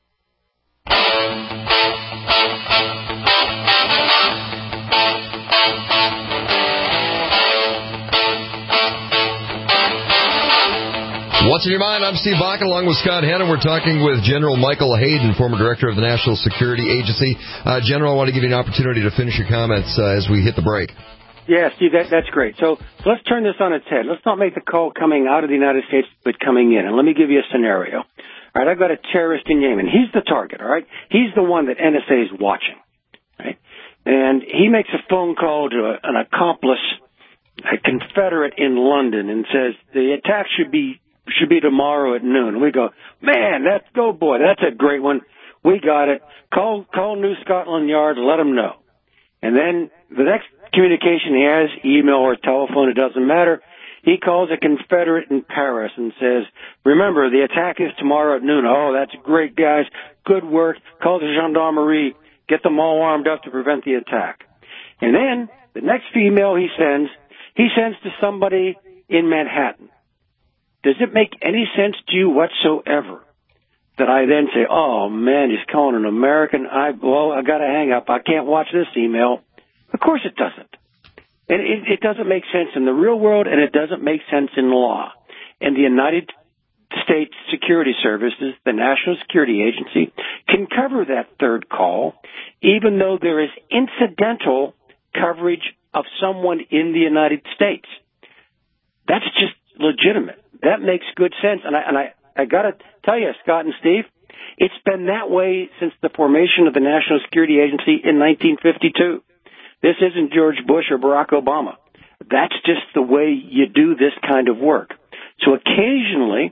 What's in your mind? I'm Steve Bakken, along with Scott Hannon. We're talking with General Michael Hayden, former director of the National Security Agency. Uh, General, I want to give you an opportunity to finish your comments uh, as we hit the break. Yeah, Steve, that, that's great. So, so let's turn this on its head. Let's not make the call coming out of the United States, but coming in. And let me give you a scenario. All right, I've got a terrorist in Yemen. He's the target, all right? He's the one that N S A is watching, right? And he makes a phone call to a, an accomplice, a Confederate in London, and says the attack should be should be tomorrow at noon. We go, man, that's go boy, that's a great one. We got it. Call call New Scotland Yard, let them know. And then the next communication he has, email or telephone, it doesn't matter. He calls a Confederate in Paris and says, remember, the attack is tomorrow at noon. Oh, that's great, guys. Good work. Call the gendarmerie. Get them all armed up to prevent the attack. And then the next email he sends, he sends to somebody in Manhattan. Does it make any sense to you whatsoever that I then say, oh, man, he's calling an American? I, well, I got to hang up. I can't watch this email. Of course it doesn't. And it, it doesn't make sense in the real world, and it doesn't make sense in law. And the United States Security Services, the National Security Agency, can cover that third call, even though there is incidental coverage of someone in the United States. That's just legitimate. That makes good sense. And I, and I, I got to tell you, Scott and Steve, it's been that way since the formation of the National Security Agency in nineteen fifty-two. This isn't George Bush or Barack Obama. That's just the way you do this kind of work. So occasionally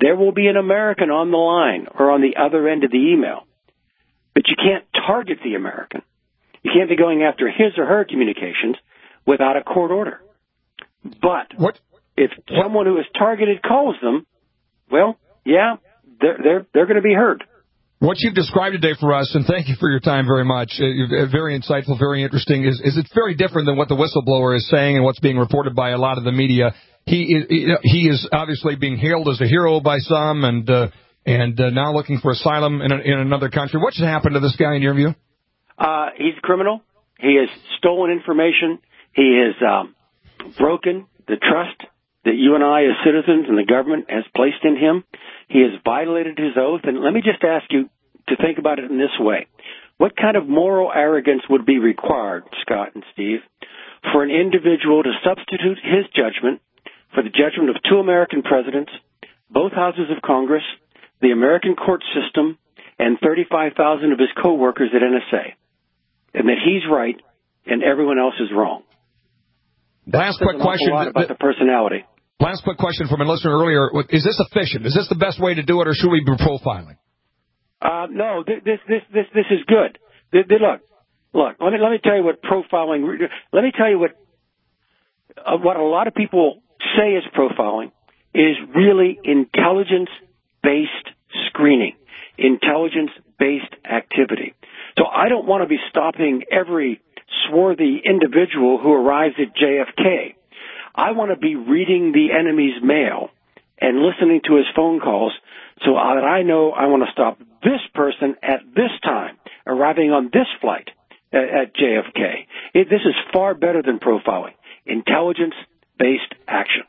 there will be an American on the line or on the other end of the email. But you can't target the American. You can't be going after his or her communications without a court order. But what? if someone who is targeted calls them, well, yeah, they're they're they're going to be heard. What you've described today for us, and thank you for your time very much, uh, very insightful, very interesting, is, is it's very different than what the whistleblower is saying and what's being reported by a lot of the media. He is, he is obviously being hailed as a hero by some and uh, and uh, now looking for asylum in, a, in another country. What should happen to this guy in your view? Uh, he's a criminal. He has stolen information. He has um, broken the trust that you and I as citizens and the government has placed in him. He has violated his oath. And let me just ask you to think about it in this way. What kind of moral arrogance would be required, Scott and Steve, for an individual to substitute his judgment for the judgment of two American presidents, both houses of Congress, the American court system, and thirty-five thousand of his co-workers at N S A, and that he's right and everyone else is wrong? Last quick question. A lot about the personality. Last quick question from a listener earlier. Is this efficient? Is this the best way to do it, or should we be profiling? Uh, no, this, this, this, this, this is good. Th- th- look, look, let me, let me tell you what profiling, let me tell you what, uh, what a lot of people say is profiling is really intelligence-based screening, intelligence-based activity. So I don't want to be stopping every swarthy individual who arrives at J F K. I want to be reading the enemy's mail and listening to his phone calls so that I know I want to stop this person at this time, arriving on this flight at, at J F K. It, this is far better than profiling. Intelligence-based action.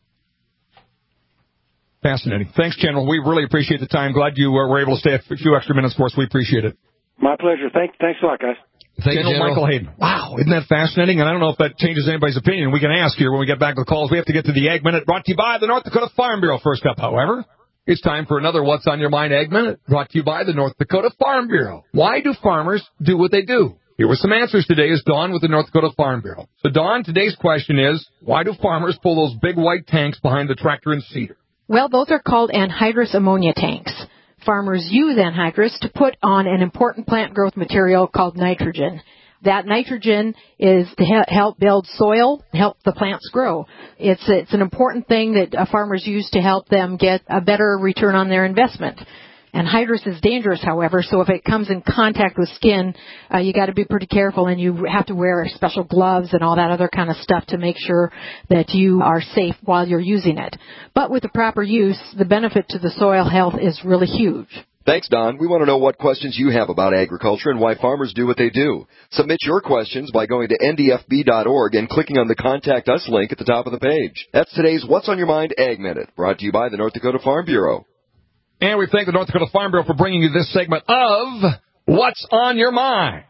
Fascinating. Thanks, General. We really appreciate the time. Glad you uh, were able to stay a few extra minutes for us. We appreciate it. My pleasure. Thank, thanks a lot, guys. Thank General, General Michael Hayden. Wow, isn't that fascinating? And I don't know if that changes anybody's opinion. We can ask here when we get back to the calls. We have to get to the Ag Minute, brought to you by the North Dakota Farm Bureau. First up, however, it's time for another What's on Your Mind Ag Minute, brought to you by the North Dakota Farm Bureau. Why do farmers do what they do? Here with some answers today is Dawn with the North Dakota Farm Bureau. So, Dawn, today's question is, why do farmers pull those big white tanks behind the tractor and seeder? Well, those are called anhydrous ammonia tanks. Farmers use anhydrous to put on an important plant growth material called nitrogen. That nitrogen is to help build soil, help the plants grow. It's it's an important thing that farmers use to help them get a better return on their investment. Anhydrous is dangerous, however, so if it comes in contact with skin, uh, you got to be pretty careful, and you have to wear special gloves and all that other kind of stuff to make sure that you are safe while you're using it. But with the proper use, the benefit to the soil health is really huge. Thanks, Don. We want to know what questions you have about agriculture and why farmers do what they do. Submit your questions by going to N D F B dot org and clicking on the Contact Us link at the top of the page. That's today's What's on Your Mind Ag Minute, brought to you by the North Dakota Farm Bureau. And we thank the North Dakota Farm Bureau for bringing you this segment of What's on Your Mind.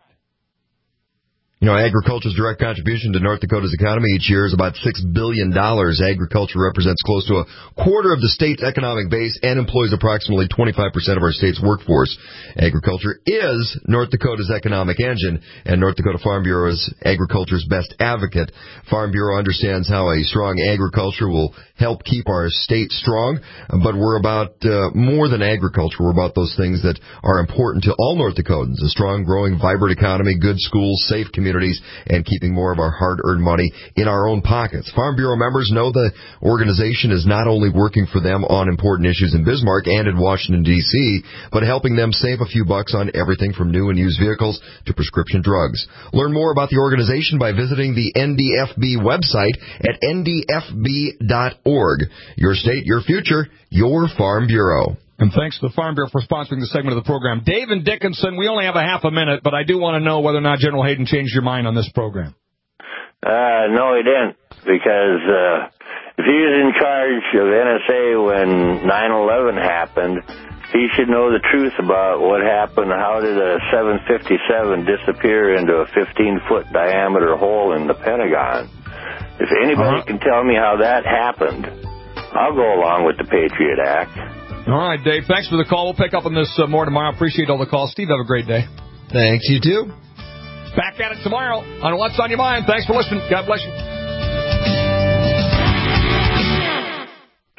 You know, agriculture's direct contribution to North Dakota's economy each year is about six billion dollars. Agriculture represents close to a quarter of the state's economic base and employs approximately twenty-five percent of our state's workforce. Agriculture is North Dakota's economic engine, and North Dakota Farm Bureau is agriculture's best advocate. Farm Bureau understands how a strong agriculture will help keep our state strong, but we're about uh, more than agriculture. We're about those things that are important to all North Dakotans: a strong, growing, vibrant economy, good schools, safe communities, and keeping more of our hard-earned money in our own pockets. Farm Bureau members know the organization is not only working for them on important issues in Bismarck and in Washington, D C, but helping them save a few bucks on everything from new and used vehicles to prescription drugs. Learn more about the organization by visiting the N D F B website at N D F B dot org. Your state, your future, your Farm Bureau. And thanks to the Farm Bureau for sponsoring the segment of the program. Dave and Dickinson, we only have a half a minute, but I do want to know whether or not General Hayden changed your mind on this program. Uh, no, he didn't, because uh, if he was in charge of N S A when nine eleven happened, he should know the truth about what happened. How did a seven fifty-seven disappear into a fifteen-foot diameter hole in the Pentagon? If anybody uh-huh. can tell me how that happened, I'll go along with the Patriot Act. All right, Dave, thanks for the call. We'll pick up on this uh, more tomorrow. Appreciate all the calls. Steve, have a great day. Thanks, you too. Back at it tomorrow on What's on Your Mind. Thanks for listening. God bless you.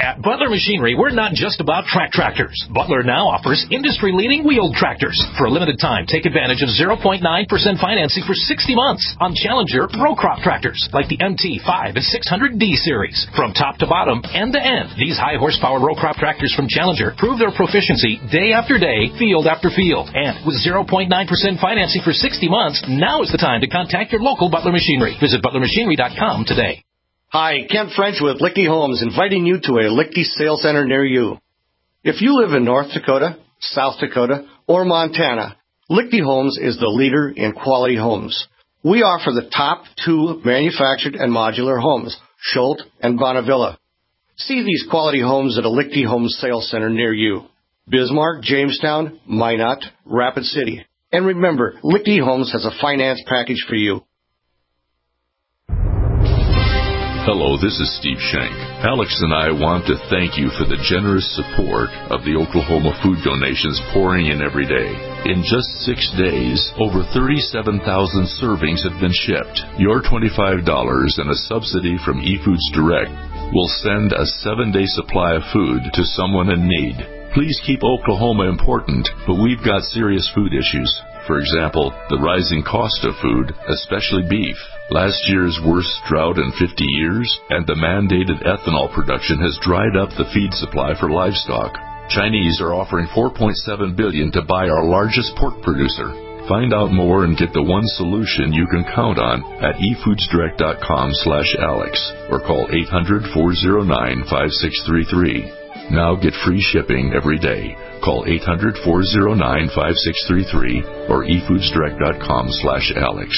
At Butler Machinery, we're not just about track tractors. Butler now offers industry-leading wheeled tractors. For a limited time, take advantage of zero point nine percent financing for sixty months on Challenger row crop tractors like the M T five and six hundred D series. From top to bottom, end to end, these high-horsepower row crop tractors from Challenger prove their proficiency day after day, field after field. And with zero point nine percent financing for sixty months, now is the time to contact your local Butler Machinery. Visit butler machinery dot com today. Hi, Kent French with Lichty Homes, inviting you to a Lichty Sales Center near you. If you live in North Dakota, South Dakota, or Montana, Lichty Homes is the leader in quality homes. We offer the top two manufactured and modular homes, Schultz and Bonnevilla. See these quality homes at a Lichty Homes Sales Center near you. Bismarck, Jamestown, Minot, Rapid City. And remember, Lichty Homes has a finance package for you. Hello, this is Steve Shank. Alex and I want to thank you for the generous support of the Oklahoma food donations pouring in every day. In just six days, over thirty-seven thousand servings have been shipped. Your twenty-five dollars and a subsidy from eFoods Direct will send a seven-day supply of food to someone in need. Please keep Oklahoma important, but we've got serious food issues. For example, the rising cost of food, especially beef, last year's worst drought in fifty years, and the mandated ethanol production has dried up the feed supply for livestock. Chinese are offering four point seven billion dollars to buy our largest pork producer. Find out more and get the one solution you can count on at e foods direct dot com slash alex or call eight hundred, four oh nine, five six three three. Now get free shipping every day. Call eight hundred, four oh nine, five six three three or e foods direct dot com slash alex.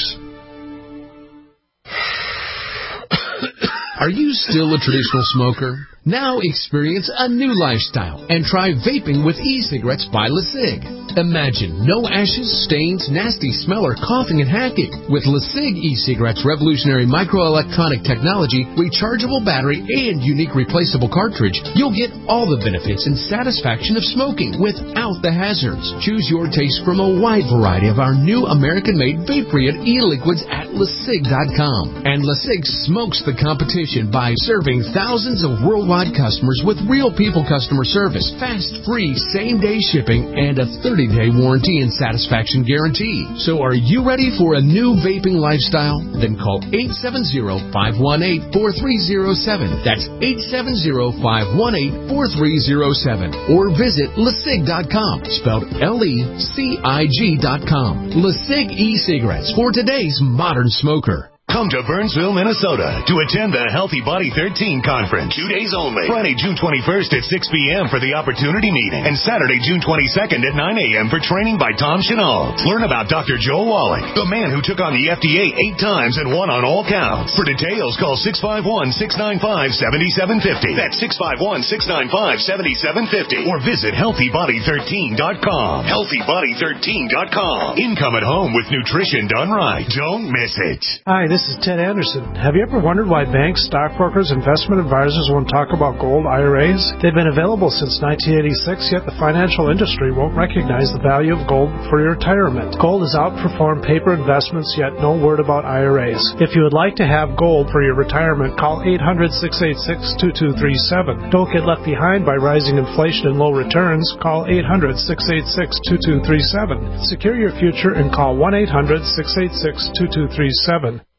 Are you still a traditional smoker? Now experience a new lifestyle and try vaping with e-cigarettes by LeSig. Imagine no ashes, stains, nasty smell, or coughing and hacking. With LeSig e-cigarettes' revolutionary microelectronic technology, rechargeable battery, and unique replaceable cartridge, you'll get all the benefits and satisfaction of smoking without the hazards. Choose your taste from a wide variety of our new American-made Vaporeon e-liquids at lesig dot com. And LeSig smokes the competition by serving thousands of worldwide customers with real people customer service, fast, free, same-day shipping, and a thirty-day warranty and satisfaction guarantee. So are you ready for a new vaping lifestyle? Then call eight seven zero, five one eight, four three zero seven. That's eight seven zero, five one eight, four three zero seven. Or visit lesig dot com, spelled L E C I G dot com. LeSig e-cigarettes for today's modern smoker. Come to Burnsville, Minnesota to attend the Healthy Body thirteen Conference. Two days only. Friday, June twenty-first at six p.m. for the Opportunity Meeting. And Saturday, June twenty-second at nine a.m. for training by Tom Chenault. Learn about Doctor Joel Wallach, the man who took on the F D A eight times and won on all counts. For details, call six five one, six nine five, seven seven five zero. That's six five one, six nine five, seven seven five zero. Or visit healthy body thirteen dot com. healthy body thirteen dot com. Income at home with nutrition done right. Don't miss it. Hi, this is Ted Anderson. Have you ever wondered why banks, stockbrokers, investment advisors won't talk about gold I R As? They've been available since nineteen eighty-six, yet the financial industry won't recognize the value of gold for your retirement. Gold has outperformed paper investments, yet no word about I R As. If you would like to have gold for your retirement, call eight hundred, six eight six, two two three seven. Don't get left behind by rising inflation and low returns. Call eight hundred, six eight six, two two three seven. Secure your future and call one eight hundred, six eight six, two two three seven.